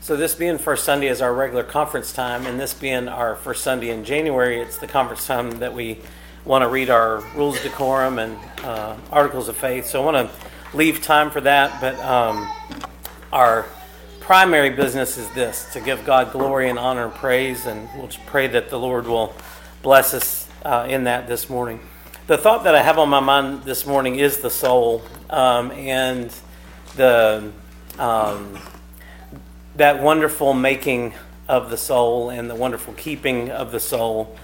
So this being first Sunday is our regular conference time, and this being our first Sunday in January, it's the conference time that we want to read our rules of decorum and articles of faith. So I want to leave time for that, but our primary business is this, to give God glory and honor and praise, and we'll just pray that the Lord will bless us in that this morning. The thought that I have on my mind this morning is the soul, and the that wonderful making of the soul and the wonderful keeping of the soul.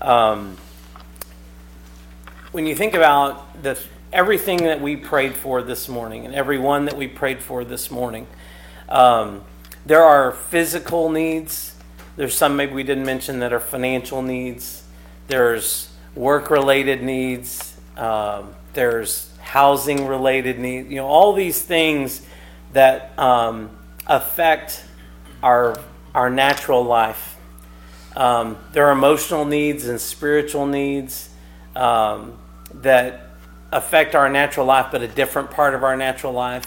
When you think about everything that we prayed for this morning and everyone that we prayed for this morning, there are physical needs. There's some maybe we didn't mention that are financial needs. There's work-related needs. There's housing-related needs. All these things that affect our natural life. There are emotional needs and spiritual needs that affect our natural life, but a different part of our natural life.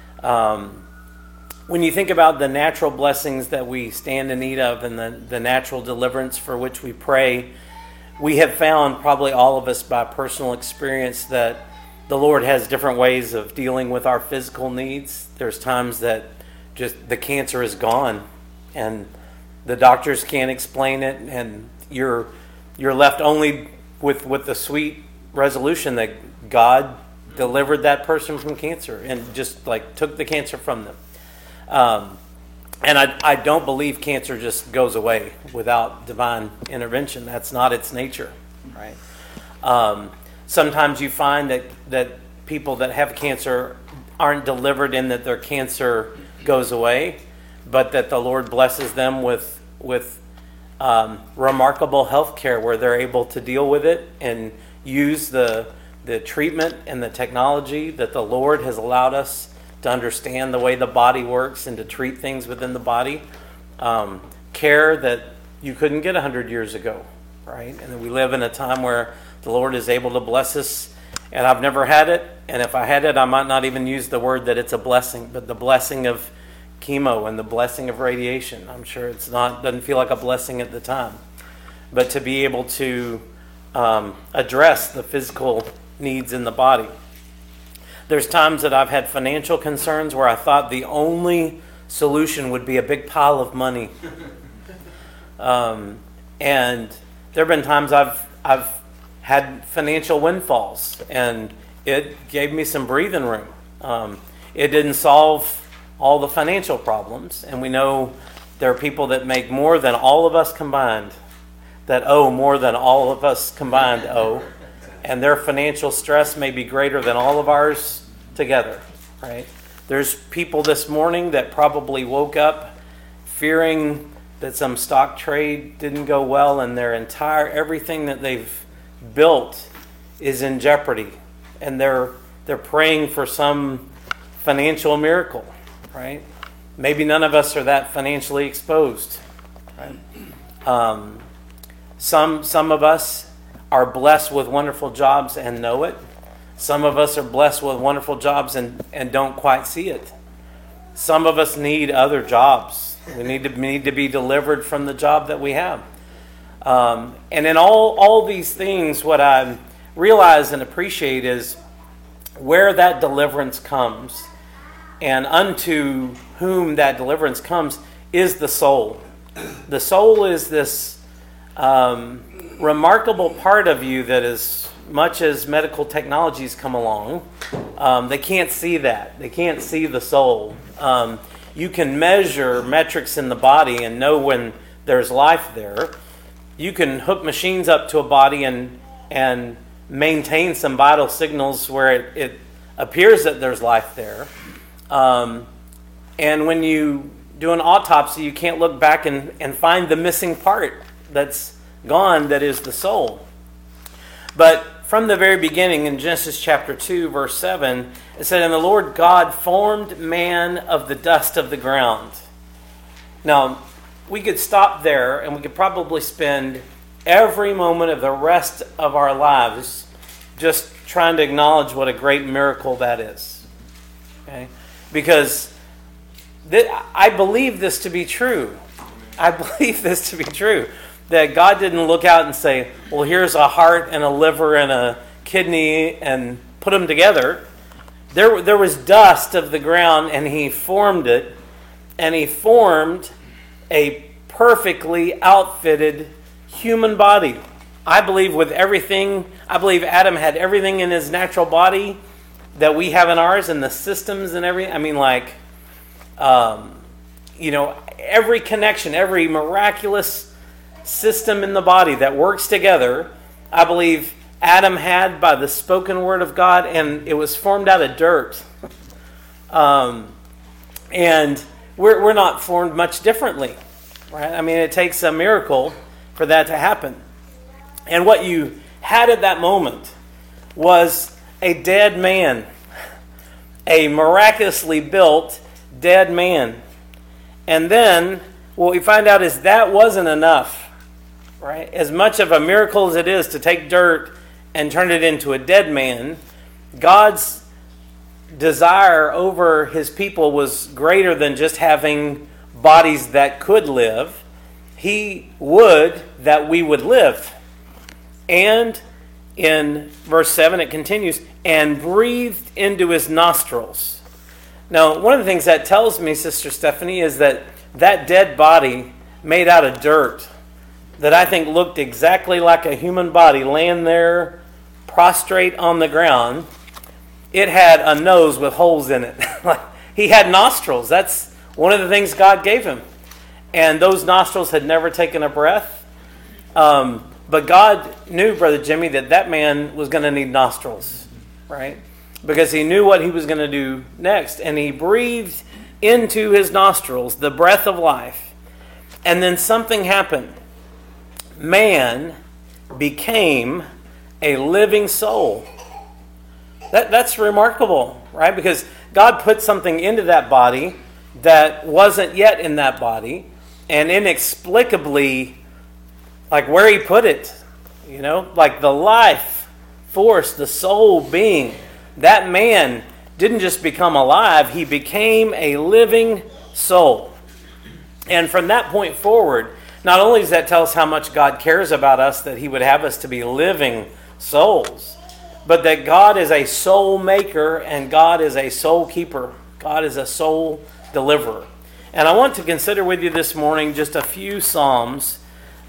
When you think about the natural blessings that we stand in need of and the natural deliverance for which we pray, we have found, probably all of us by personal experience, that the Lord has different ways of dealing with our physical needs. There's times that just the cancer is gone and the doctors can't explain it, and you're left only with the sweet resolution that God delivered that person from cancer and just took the cancer from them. And I don't believe cancer just goes away without divine intervention. That's not its nature, right? Sometimes you find that people that have cancer aren't delivered in that their cancer goes away, but that the Lord blesses them with remarkable health care where they're able to deal with it and use the treatment and the technology that the Lord has allowed us to understand the way the body works and to treat things within the body. Care that you couldn't get 100 years ago, right? And then we live in a time where the Lord is able to bless us, and I've never had it, and if I had it, I might not even use the word that it's a blessing, but the blessing of chemo and the blessing of radiation. I'm sure doesn't feel like a blessing at the time, but to be able to address the physical needs in the body. There's times that I've had financial concerns where I thought the only solution would be a big pile of money. And there have been times I've had financial windfalls, and it gave me some breathing room. It didn't solve all the financial problems, and we know there are people that make more than all of us combined, that owe more than all of us combined owe, and their financial stress may be greater than all of ours together, right? There's people this morning that probably woke up fearing that some stock trade didn't go well and everything that they've built is in jeopardy, and they're praying for some financial miracle, right? Maybe none of us are that financially exposed, right? Some of us are blessed with wonderful jobs and know it. Some of us are blessed with wonderful jobs and don't quite see it. Some of us need other jobs. We need to be delivered from the job that we have. And in all these things, what I realize and appreciate is where that deliverance comes, and unto whom that deliverance comes, is the soul. The soul is this remarkable part of you that, as much as medical technologies come along, they can't see that. They can't see the soul. You can measure metrics in the body and know when there's life there. You can hook machines up to a body and maintain some vital signals where it appears that there's life there. And when you do an autopsy, you can't look back and find the missing part that's gone, that is the soul. But from the very beginning, in Genesis chapter 2, verse 7, it said, "And the Lord God formed man of the dust of the ground." Now, we could stop there, and we could probably spend every moment of the rest of our lives just trying to acknowledge what a great miracle that is. Okay? Because I believe this to be true. I believe this to be true. That God didn't look out and say, well, here's a heart and a liver and a kidney and put them together. There was dust of the ground, and he formed it, and he formed a perfectly outfitted human body. I believe with everything, I believe Adam had everything in his natural body that we have in ours, and the systems and everything. I mean, like, every connection, every miraculous system in the body that works together, I believe Adam had by the spoken word of God, and it was formed out of dirt. And we're not formed much differently, right? I mean, it takes a miracle for that to happen. And what you had at that moment was a dead man, a miraculously built dead man. And then what we find out is that wasn't enough, right? As much of a miracle as it is to take dirt and turn it into a dead man, God's desire over his people was greater than just having bodies that could live. He would that we would live. And in verse 7 it continues, and breathed into his nostrils. Now, one of the things that tells me, Sister Stephanie, is that dead body made out of dirt that I think looked exactly like a human body laying there prostrate on the ground, it had a nose with holes in it. He had nostrils. That's one of the things God gave him. And those nostrils had never taken a breath. But God knew, Brother Jimmy, that man was going to need nostrils, right? Because he knew what he was going to do next. And he breathed into his nostrils the breath of life. And then something happened. Man became a living soul. That's remarkable, right? Because God put something into that body that wasn't yet in that body, and inexplicably, like where he put it, like the life force, the soul being, that man didn't just become alive, he became a living soul. And from that point forward, not only does that tell us how much God cares about us, that he would have us to be living souls, but that God is a soul maker and God is a soul keeper. God is a soul deliverer. And I want to consider with you this morning just a few Psalms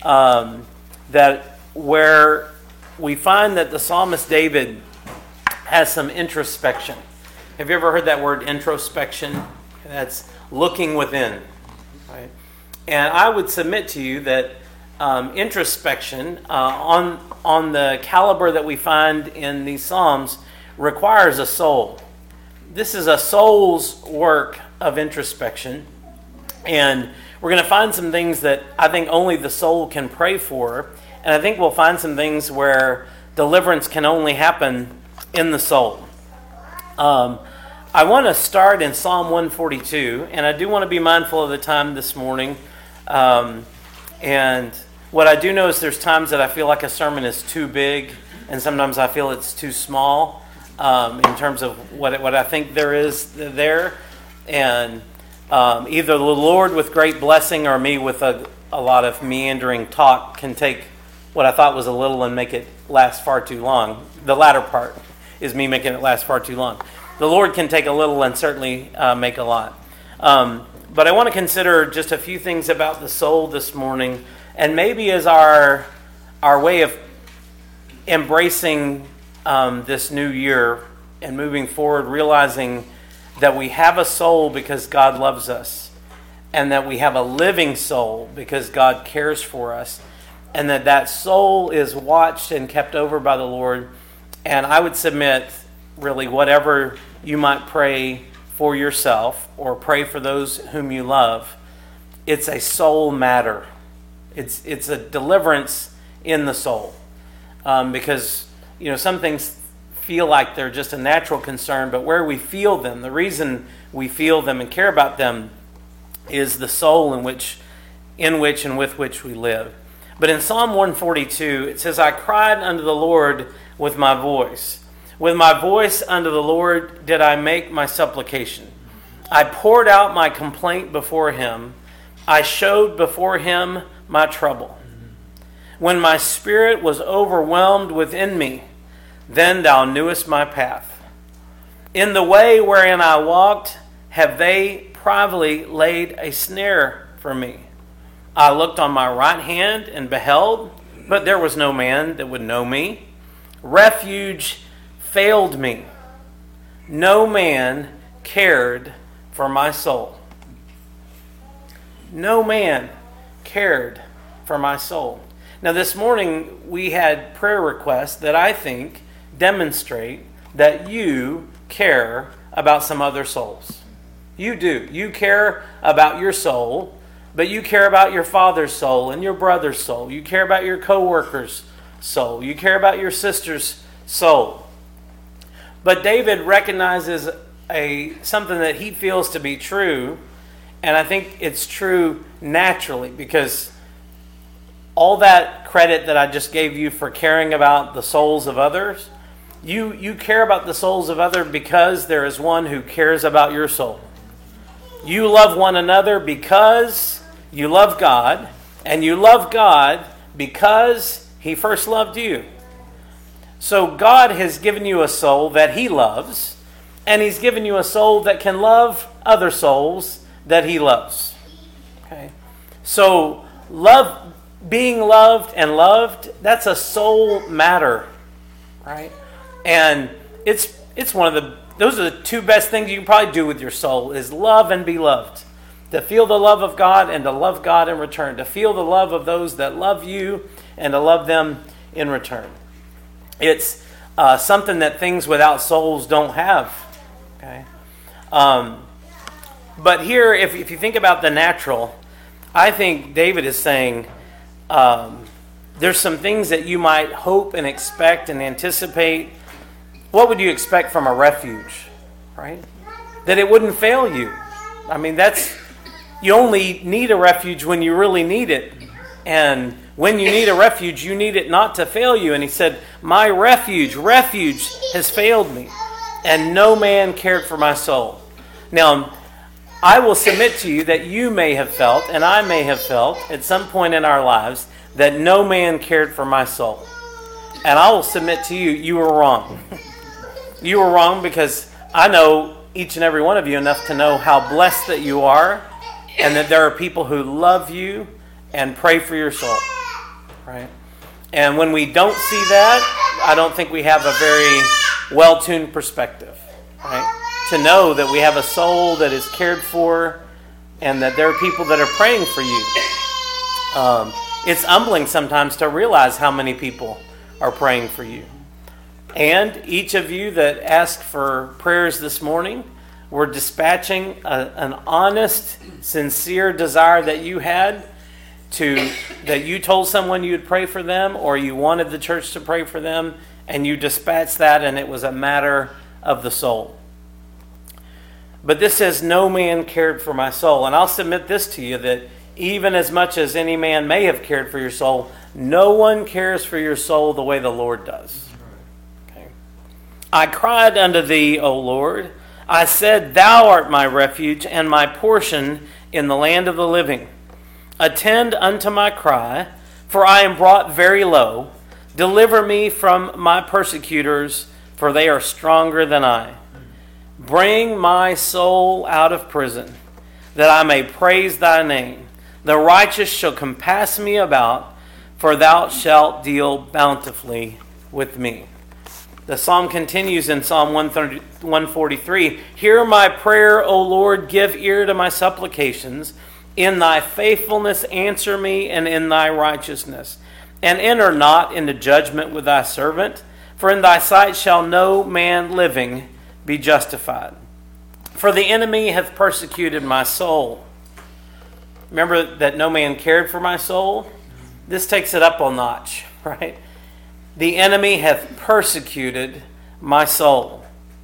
where we find that the psalmist David has some introspection. Have you ever heard that word introspection? That's looking within, right? And I would submit to you that introspection on the caliber that we find in these Psalms requires a soul. This is a soul's work of introspection. And we're going to find some things that I think only the soul can pray for. And I think we'll find some things where deliverance can only happen in the soul. I want to start in Psalm 142. And I do want to be mindful of the time this morning. And what I do know is there's times that I feel like a sermon is too big, and sometimes I feel it's too small in terms of what I think there is there. And either the Lord with great blessing or me with a lot of meandering talk can take what I thought was a little and make it last far too long. The latter part is me making it last far too long. The Lord can take a little and certainly make a lot. But I want to consider just a few things about the soul this morning, and maybe as our way of embracing this new year and moving forward, realizing that we have a soul because God loves us, and that we have a living soul because God cares for us, and that soul is watched and kept over by the Lord. And I would submit, really, whatever you might pray for yourself or pray for those whom you love, it's a soul matter. It's a deliverance in the soul. Because, some things feel like they're just a natural concern, but where we feel them, the reason we feel them and care about them is the soul in which and with which we live. But in Psalm 142, it says, I cried unto the Lord with my voice. With my voice unto the Lord did I make my supplication. I poured out my complaint before him. I showed before him my trouble. When my spirit was overwhelmed within me, then thou knewest my path. In the way wherein I walked, have they privately laid a snare for me. I looked on my right hand and beheld, but there was no man that would know me. Refuge failed me. No man cared for my soul. No man cared for my soul. Now this morning we had prayer requests that I think demonstrate that you care about some other souls. You do. You care about your soul, but you care about your father's soul and your brother's soul. You care about your co-worker's soul. You care about your sister's soul. But David recognizes something that he feels to be true, and I think it's true naturally, because all that credit that I just gave you for caring about the souls of others, you care about the souls of others because there is one who cares about your soul. You love one another because you love God, and you love God because He first loved you. So God has given you a soul that He loves, and He's given you a soul that can love other souls that He loves. Okay? So being loved and loved, that's a soul matter, right? And it's one of those are the two best things you can probably do with your soul, is love and be loved. To feel the love of God and to love God in return. To feel the love of those that love you and to love them in return. It's something that things without souls don't have. Okay, but here, if you think about the natural, I think David is saying there's some things that you might hope and expect and anticipate. What would you expect from a refuge, right? That it wouldn't fail you. I mean, you only need a refuge when you really need it. And when you need a refuge, you need it not to fail you. And he said, my refuge has failed me, and no man cared for my soul. Now, I will submit to you that you may have felt, and I may have felt at some point in our lives, that no man cared for my soul. And I will submit to you, you were wrong. You were wrong, because I know each and every one of you enough to know how blessed that you are, and that there are people who love you and pray for your soul. Right? And when we don't see that, I don't think we have a very well-tuned perspective. Right? To know that we have a soul that is cared for, and that there are people that are praying for you. It's humbling sometimes to realize how many people are praying for you. And each of you that asked for prayers this morning, we're dispatching an honest, sincere desire that you had that you told someone you would pray for them, or you wanted the church to pray for them, and you dispatched that, and it was a matter of the soul. But this says, no man cared for my soul. And I'll submit this to you, that even as much as any man may have cared for your soul, no one cares for your soul the way the Lord does. Okay. I cried unto thee, O Lord. I said, thou art my refuge and my portion in the land of the living. Attend unto my cry, for I am brought very low. Deliver me from my persecutors, for they are stronger than I. Bring my soul out of prison, that I may praise thy name. The righteous shall compass me about, for thou shalt deal bountifully with me. The psalm continues in Psalm 143. Hear my prayer, O Lord, give ear to my supplications. In thy faithfulness answer me, and in thy righteousness. And enter not into judgment with thy servant, for in thy sight shall no man living be justified. For the enemy hath persecuted my soul. Remember that no man cared for my soul? This takes it up a notch, right? The enemy hath persecuted my soul.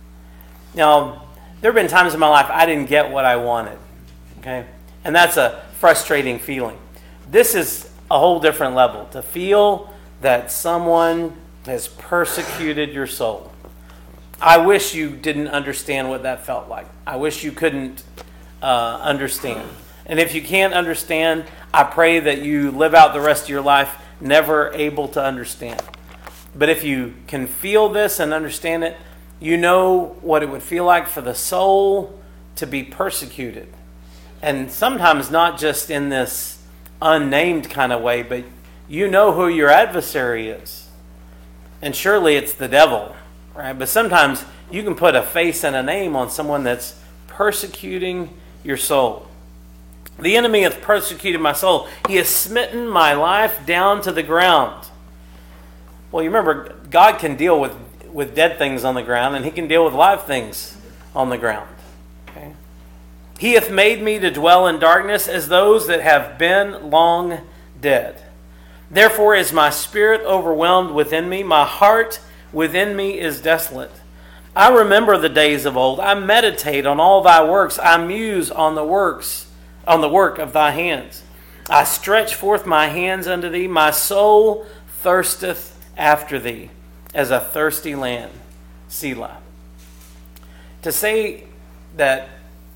Now, there have been times in my life I didn't get what I wanted. Okay? And that's a frustrating feeling. This is a whole different level. To feel that someone has persecuted your soul. I wish you didn't understand what that felt like. I wish you couldn't understand. And if you can't understand, I pray that you live out the rest of your life never able to understand. But if you can feel this and understand it, you know what it would feel like for the soul to be persecuted. And sometimes not just in this unnamed kind of way, but you know who your adversary is. And surely it's the devil, right? But sometimes you can put a face and a name on someone that's persecuting your soul. The enemy hath persecuted my soul. He has smitten my life down to the ground. Well, you remember, God can deal with dead things on the ground, and he can deal with live things on the ground. Okay? He hath made me to dwell in darkness as those that have been long dead. Therefore is my spirit overwhelmed within me. My heart within me is desolate. I remember the days of old. I meditate on all thy works. I muse on the work of thy hands. I stretch forth my hands unto thee. My soul thirsteth after thee as a thirsty land. Selah. To say that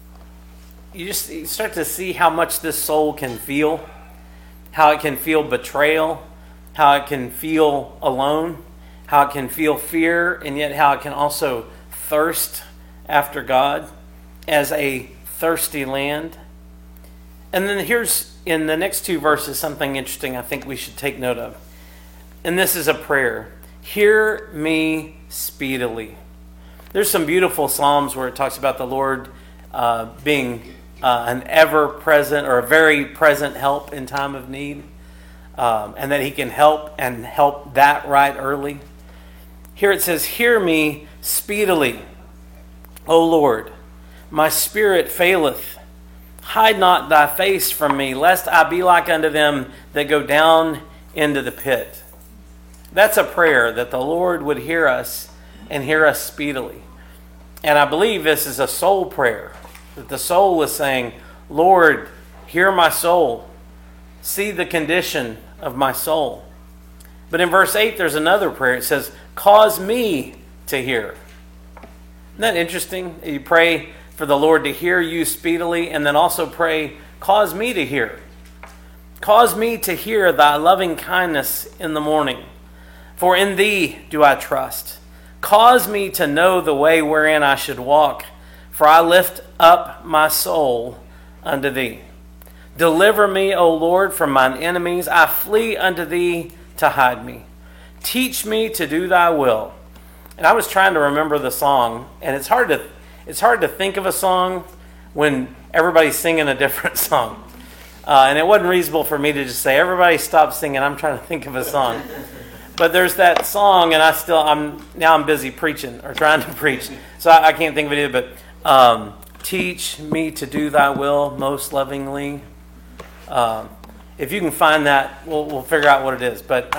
you start to see how much this soul can feel, how it can feel betrayal, how it can feel alone, how it can feel fear, and yet how it can also thirst after God as a thirsty land. And then here's, in the next two verses, something interesting I think we should take note of. And this is a prayer. Hear me speedily. There's some beautiful Psalms where it talks about the Lord being an ever-present or a very present help in time of need. And that he can help and help that right early. Here it says, hear me speedily, O Lord. My spirit faileth. Hide not thy face from me, lest I be like unto them that go down into the pit. That's a prayer that the Lord would hear us and hear us speedily. And I believe this is a soul prayer. That the soul is saying, Lord, hear my soul. See the condition of my soul. But in verse 8, there's another prayer. It says, cause me to hear. Isn't that interesting? You pray for the Lord to hear you speedily, and then also pray, cause me to hear. Cause me to hear thy loving kindness in the morning. For in thee do I trust. Cause me to know the way wherein I should walk, for I lift up my soul unto thee. Deliver me, O Lord, from mine enemies. I flee unto thee to hide me. Teach me to do thy will. And I was trying to remember the song, and it's hard to think of a song when everybody's singing a different song. And it wasn't reasonable for me to just say, everybody stop singing, I'm trying to think of a song. But there's that song, and I'm busy preaching or trying to preach, so I can't think of it either. But teach me to do thy will most lovingly. If you can find that, we'll figure out what it is. But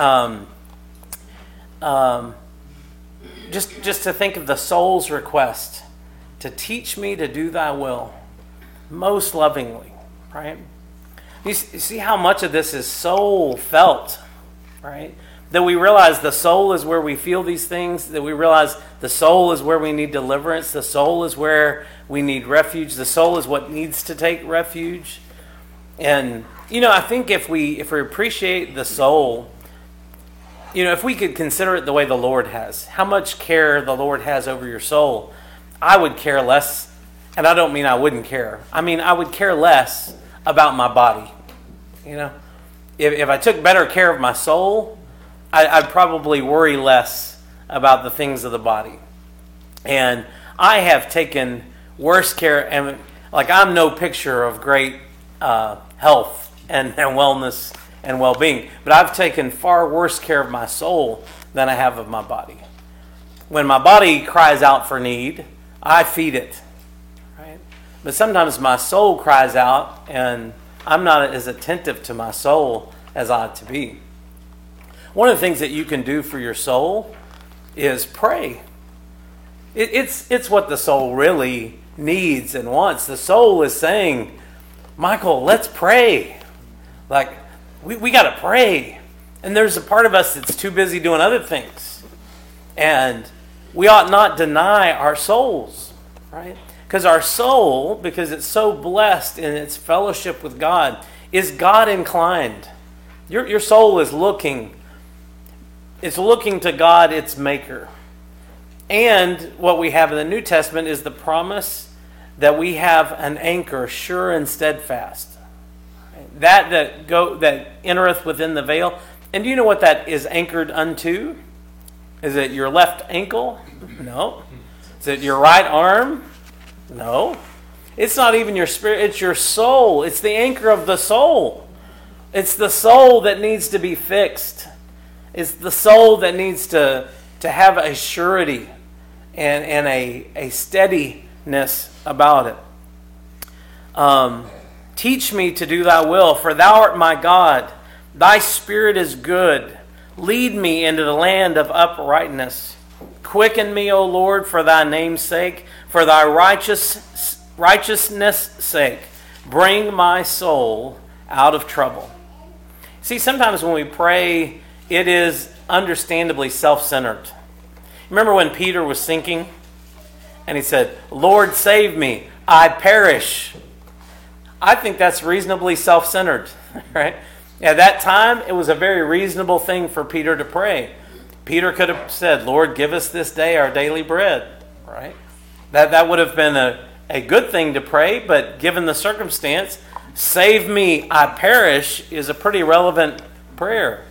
just to think of the soul's request to teach me to do thy will most lovingly, right? You see how much of this is soul felt, right? That we realize the soul is where we feel these things, that we realize the soul is where we need deliverance, the soul is where we need refuge, the soul is what needs to take refuge. And, I think if we appreciate the soul, if we could consider it the way the Lord has, how much care the Lord has over your soul, I would care less, and I don't mean I wouldn't care. I mean, I would care less about my body. If I took better care of my soul, I'd probably worry less about the things of the body. And I have taken worse care, and I'm no picture of great health and wellness and well-being, but I've taken far worse care of my soul than I have of my body. When my body cries out for need, I feed it, right? But sometimes my soul cries out, and I'm not as attentive to my soul as I ought to be. One of the things that you can do for your soul is pray. It's what the soul really needs and wants. The soul is saying, Michael, let's pray. We got to pray. And there's a part of us that's too busy doing other things. And we ought not deny our souls, right? Because our soul, because it's so blessed in its fellowship with God, is God inclined. Your soul is looking. It's looking to God, its maker. And what we have in the New Testament is the promise that we have an anchor, sure and steadfast. That entereth within the veil. And do you know what that is anchored unto? Is it your left ankle? No. Is it your right arm? No. It's not even your spirit, it's your soul. It's the anchor of the soul. It's the soul that needs to be fixed. It's the soul that needs to have a surety and a steadiness about it. Teach me to do thy will, for thou art my God. Thy spirit is good. Lead me into the land of uprightness. Quicken me, O Lord, for thy name's sake, for thy righteousness' sake. Bring my soul out of trouble. See, sometimes when we pray, it is understandably self-centered. Remember when Peter was sinking? And he said, Lord, save me. I perish. I think that's reasonably self-centered, right? At that time, it was a very reasonable thing for Peter to pray. Peter could have said, Lord, give us this day our daily bread, right? That would have been a good thing to pray, but given the circumstance, save me, I perish, is a pretty relevant prayer.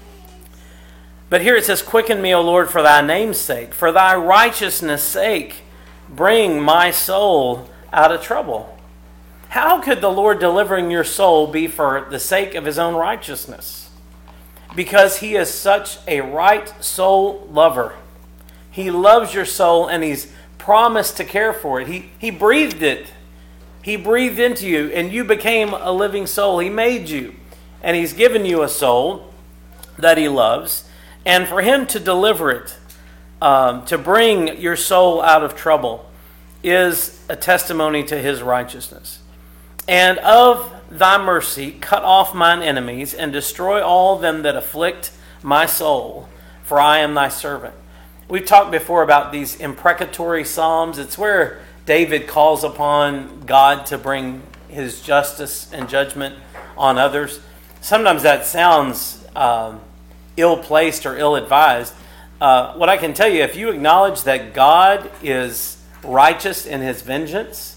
But here it says, quicken me, O Lord, for thy name's sake, for thy righteousness' sake, bring my soul out of trouble. How could the Lord delivering your soul be for the sake of his own righteousness? Because he is such a right soul lover. He loves your soul and he's promised to care for it. He breathed it. He breathed into you and you became a living soul. He made you and he's given you a soul that he loves. And for him to deliver it, to bring your soul out of trouble, is a testimony to his righteousness. And of thy mercy, cut off mine enemies, and destroy all them that afflict my soul, for I am thy servant. We've talked before about these imprecatory psalms. It's where David calls upon God to bring his justice and judgment on others. Sometimes that sounds ill-placed or ill-advised. What I can tell you, if you acknowledge that God is righteous in his vengeance,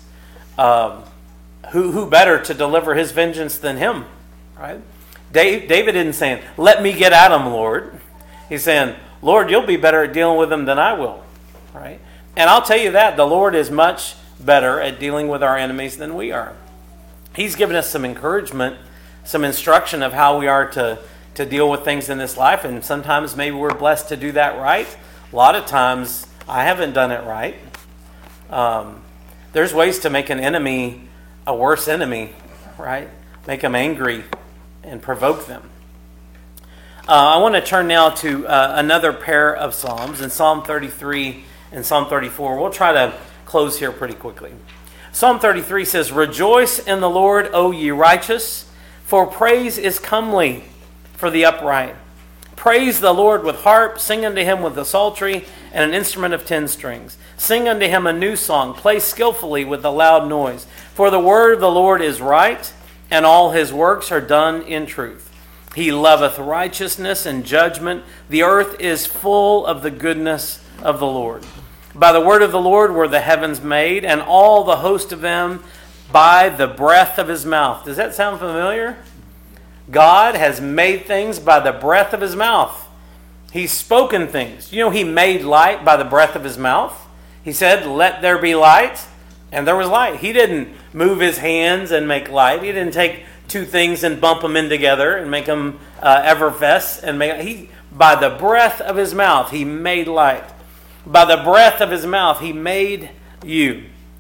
who better to deliver his vengeance than him, right? David isn't saying, let me get at him, Lord. He's saying, Lord, you'll be better at dealing with them than I will, right? And I'll tell you that, the Lord is much better at dealing with our enemies than we are. He's given us some encouragement, some instruction of how we are to deal with things in this life, and sometimes maybe we're blessed to do that right. A lot of times, I haven't done it right. There's ways to make an enemy a worse enemy, right? Make them angry and provoke them. I want to turn now to another pair of Psalms, in Psalm 33 and Psalm 34. We'll try to close here pretty quickly. Psalm 33 says, Rejoice in the Lord, O ye righteous, for praise is comely for the upright. Praise the Lord with harp, sing unto him with the psaltery and an instrument of 10 strings. Sing unto him a new song, play skillfully with a loud noise. For the word of the Lord is right, and all his works are done in truth. He loveth righteousness and judgment. The earth is full of the goodness of the Lord. By the word of the Lord were the heavens made, and all the host of them by the breath of his mouth. Does that sound familiar? God has made things by the breath of his mouth. He's spoken things. You know, he made light by the breath of his mouth. He said, let there be light, and there was light. He didn't move his hands and make light. He didn't take two things and bump them in together and make them effervesce. By the breath of his mouth, he made light. By the breath of his mouth, he made you.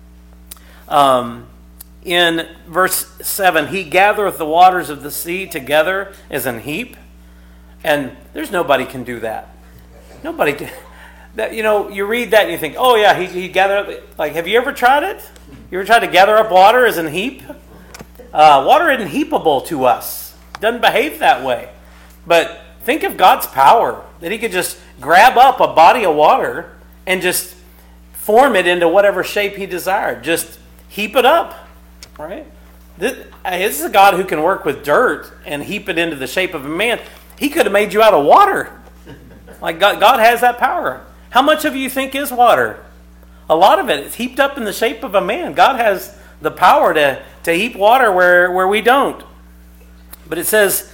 In verse 7, he gathereth the waters of the sea together as an heap. And there's nobody can do that. Nobody can. That, you know, you read that and you think, oh yeah, he gathered up. Like, have you ever tried it? You ever tried to gather up water as an heap? Water isn't heapable to us. It doesn't behave that way. But think of God's power, that he could just grab up a body of water and just form it into whatever shape he desired. Just heap it up, right? This is a God who can work with dirt and heap it into the shape of a man. He could have made you out of water. Like God has that power. How much of you think is water? A lot of it is heaped up in the shape of a man. God has the power to heap water where we don't. But it says,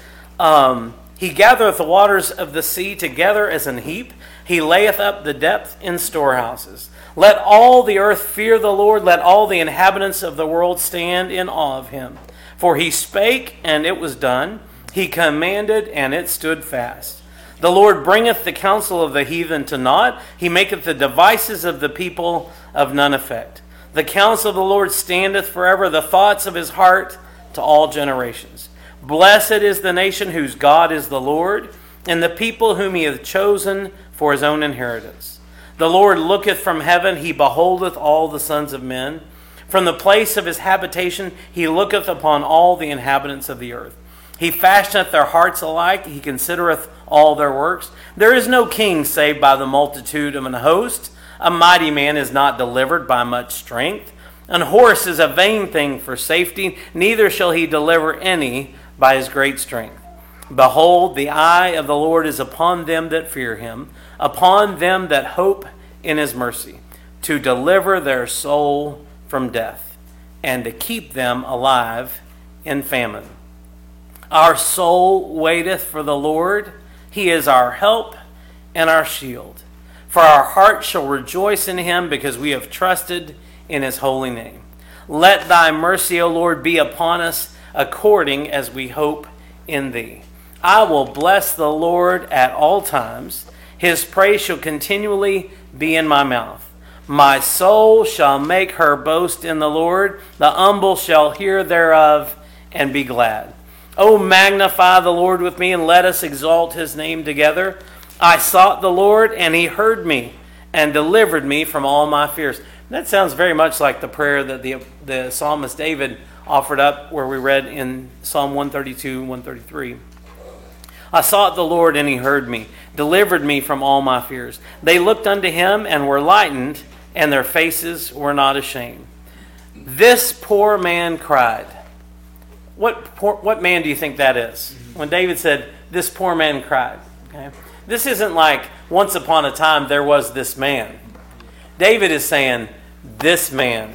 He gathereth the waters of the sea together as an heap. He layeth up the depth in storehouses. Let all the earth fear the Lord. Let all the inhabitants of the world stand in awe of him. For he spake, and it was done. He commanded, and it stood fast. The Lord bringeth the counsel of the heathen to naught. He maketh the devices of the people of none effect. The counsel of the Lord standeth forever, the thoughts of his heart to all generations. Blessed is the nation whose God is the Lord, and the people whom he hath chosen for his own inheritance. The Lord looketh from heaven, he beholdeth all the sons of men. From the place of his habitation he looketh upon all the inhabitants of the earth. He fashioneth their hearts alike, he considereth all their works. There is no king save by the multitude of an host. A mighty man is not delivered by much strength. An horse is a vain thing for safety, neither shall he deliver any by his great strength. Behold, the eye of the Lord is upon them that fear him, upon them that hope in his mercy, to deliver their soul from death, and to keep them alive in famine. Our soul waiteth for the Lord. He is our help and our shield. For our heart shall rejoice in him, because we have trusted in his holy name. Let thy mercy, O Lord, be upon us, according as we hope in thee. I will bless the Lord at all times. His praise shall continually be in my mouth. My soul shall make her boast in the Lord. The humble shall hear thereof and be glad. O magnify the Lord with me, and let us exalt his name together. I sought the Lord, and he heard me, and delivered me from all my fears. That sounds very much like the prayer that the psalmist David offered up, where we read in Psalm 132, 133. I sought the Lord, and he heard me, delivered me from all my fears. They looked unto him, and were lightened, and their faces were not ashamed. This poor man cried. What man do you think that is? When David said, this poor man cried. Okay? This isn't like, once upon a time there was this man. David is saying, this man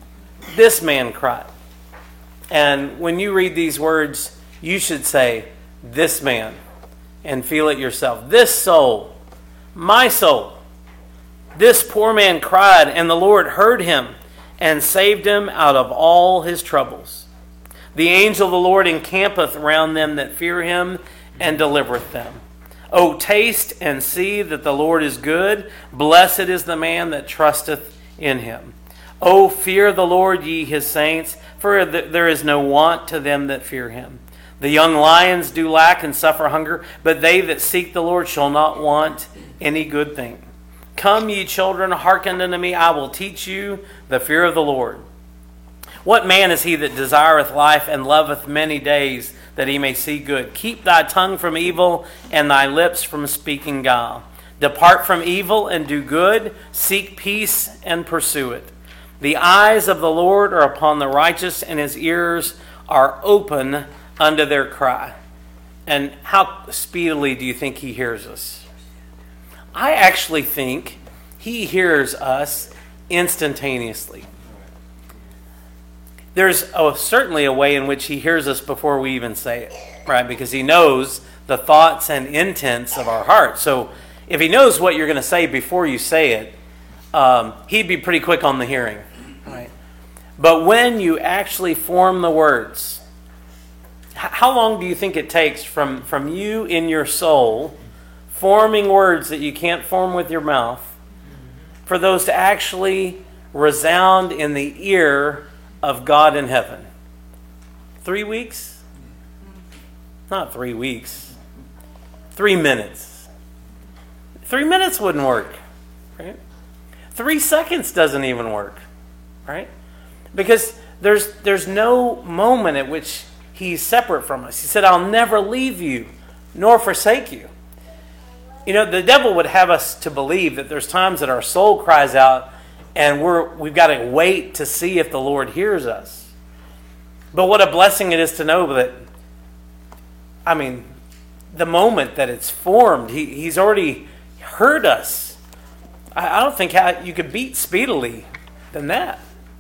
cried. And when you read these words, you should say, this man, and feel it yourself. This soul, my soul, this poor man cried, and the Lord heard him and saved him out of all his troubles. The angel of the Lord encampeth round them that fear him, and delivereth them. O taste and see that the Lord is good. Blessed is the man that trusteth in him. O fear the Lord, ye his saints, for there is no want to them that fear him. The young lions do lack and suffer hunger, but they that seek the Lord shall not want any good thing. Come, ye children, hearken unto me. I will teach you the fear of the Lord. What man is he that desireth life, and loveth many days, that he may see good? Keep thy tongue from evil, and thy lips from speaking guile. Depart from evil, and do good. Seek peace, and pursue it. The eyes of the Lord are upon the righteous, and his ears are open unto their cry. And how speedily do you think he hears us? I actually think he hears us instantaneously. There's certainly a way in which he hears us before we even say it, right? Because he knows the thoughts and intents of our heart. So if he knows what you're going to say before you say it, he'd be pretty quick on the hearing, right? But when you actually form the words, how long do you think it takes from you in your soul forming words that you can't form with your mouth for those to actually resound in the ear of God in heaven? 3 weeks? Not 3 weeks. 3 minutes. 3 minutes wouldn't work, right? 3 seconds doesn't even work, right? Because there's no moment at which he's separate from us. He said, I'll never leave you nor forsake you. The devil would have us to believe that there's times that our soul cries out and we've got to wait to see if the Lord hears us. But what a blessing it is to know that, the moment that it's formed, He's already heard us. I don't think how you could beat speedily than that.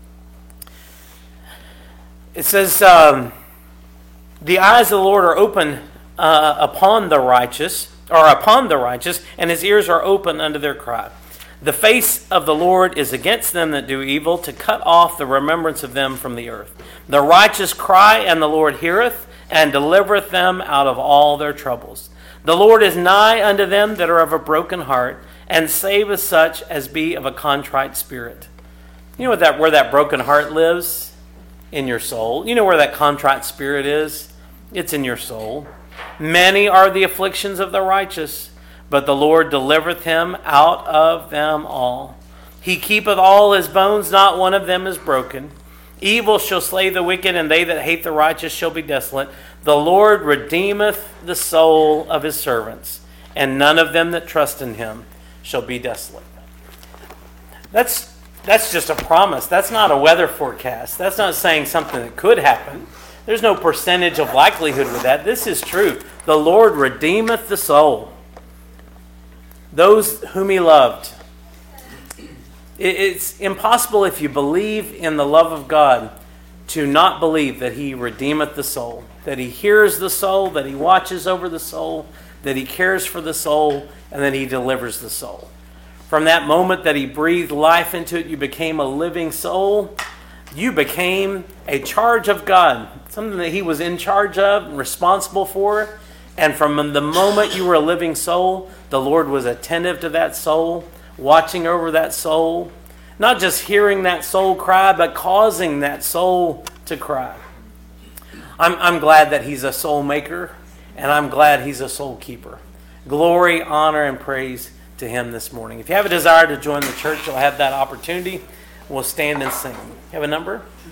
It says, the eyes of the Lord are open upon the righteous, and His ears are open unto their cry. The face of the Lord is against them that do evil, to cut off the remembrance of them from the earth. The righteous cry, and the Lord heareth, and delivereth them out of all their troubles. The Lord is nigh unto them that are of a broken heart, and saveth such as be of a contrite spirit. You know where that broken heart lives? In your soul. You know where that contrite spirit is? It's in your soul. Many are the afflictions of the righteous, but the Lord delivereth him out of them all. He keepeth all his bones, not one of them is broken. Evil shall slay the wicked, and they that hate the righteous shall be desolate. The Lord redeemeth the soul of his servants, and none of them that trust in him shall be desolate. That's just a promise. That's not a weather forecast. That's not saying something that could happen. There's no percentage of likelihood with that. This is true. The Lord redeemeth the soul. Those whom he loved. It's impossible if you believe in the love of God to not believe that he redeemeth the soul, that he hears the soul, that he watches over the soul, that he cares for the soul, and that he delivers the soul. From that moment that he breathed life into it, you became a living soul. You became a charge of God, something that he was in charge of and responsible for. And from the moment you were a living soul, the Lord was attentive to that soul, watching over that soul, not just hearing that soul cry, but causing that soul to cry. I'm glad that he's a soul maker, and I'm glad he's a soul keeper. Glory, honor, and praise to him this morning. If you have a desire to join the church, you'll have that opportunity. We'll stand and sing. You have a number?